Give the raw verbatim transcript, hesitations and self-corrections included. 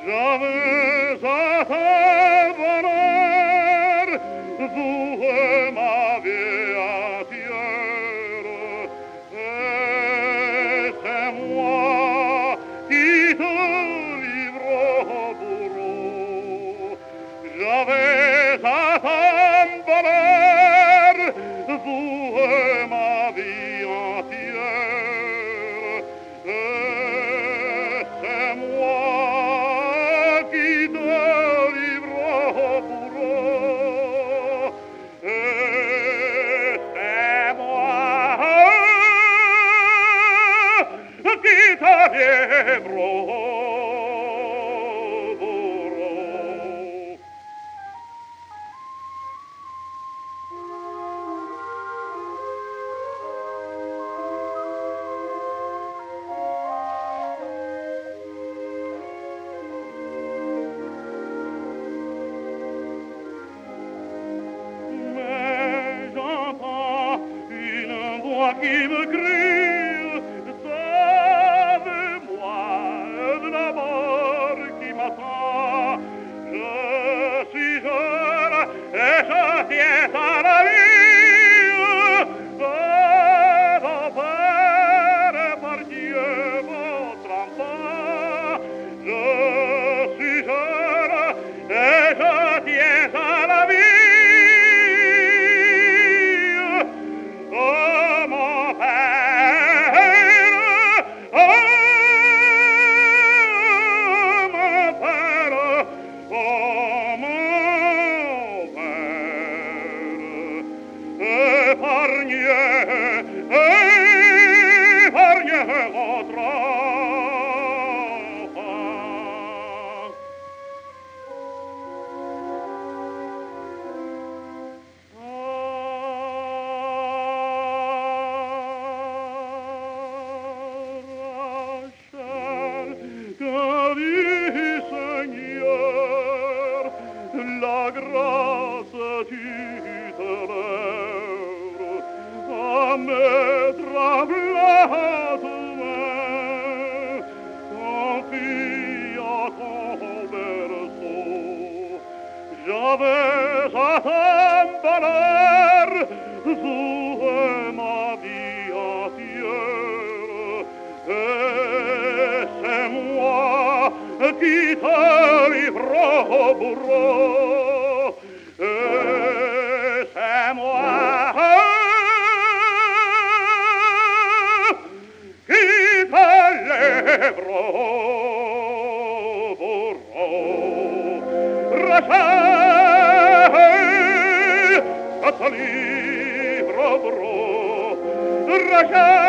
J'avais à ta bonheur, vous m'avez entière, et c'est moi qui te livre au bourreau. J'avais à ta bonheur, vous ma vie entière, et c'est moi qui te livre au bourreau, et c'est moi qui te livre au bourreau. Qui me crie, sauve-moi de la mort qui m'attend. Je suis jeune et je tiens à la vie. Oh, Père, par Dieu, votre enfant. Je suis jeune et je tiens à la vie. La grâce tutélaire à mettre à plat main, confie à ton berceau. J'avais à ta valeur sous ma vie entière, et c'est moi qui te livre au bourreau, et c'est moi qui te livre au bourreau. Rachel, je te livre au bourreau. Rachel,